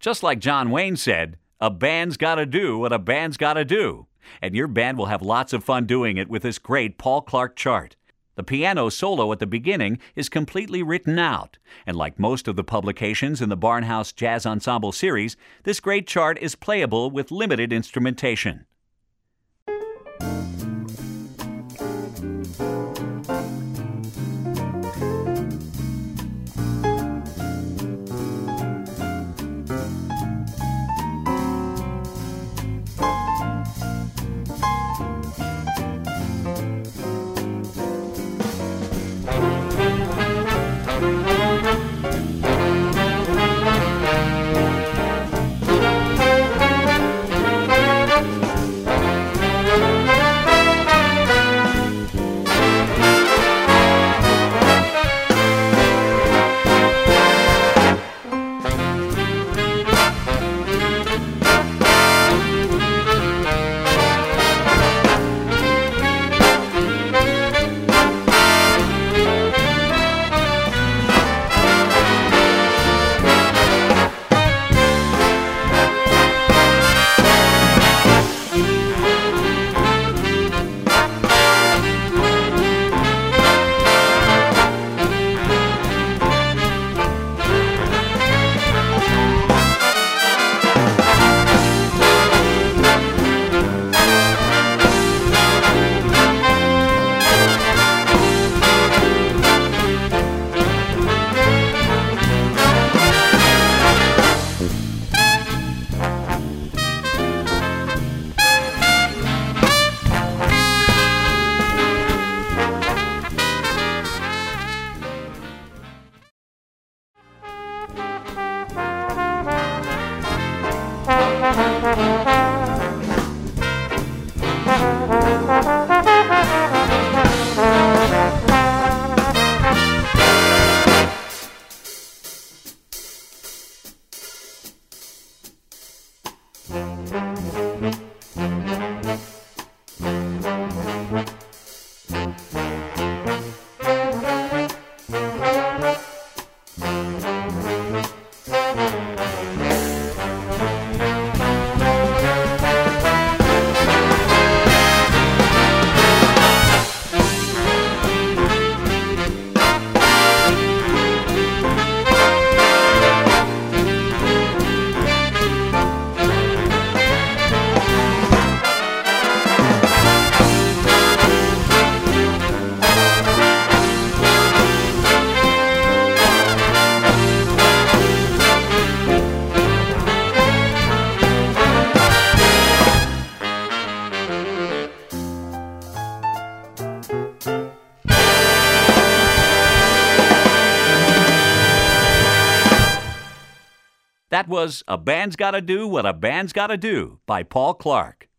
Just like John Wayne said, a band's gotta do what a band's gotta do. And your band will have lots of fun doing it with this great Paul Clark chart. The piano solo at the beginning is completely written out, and like most of the publications in the Barnhouse Jazz Ensemble series, this great chart is playable with limited instrumentation. That was A Band's Gotta Do What a Band's Gotta Do by Paul Clark.